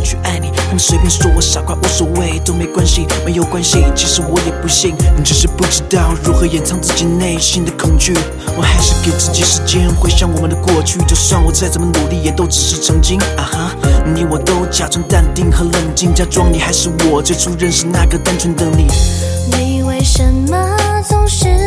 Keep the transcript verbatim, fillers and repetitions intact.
去爱你。他们随便说我傻瓜无所谓，都没关系，没有关系。其实我也不信，只是不知道如何掩藏自己内心的恐惧。我还是给自己时间回想我们的过去，就算我再怎么努力，也都只是曾经。啊哈，你我都假装淡定和冷静，假装你还是我最初认识那个单纯的你。 你为什么总是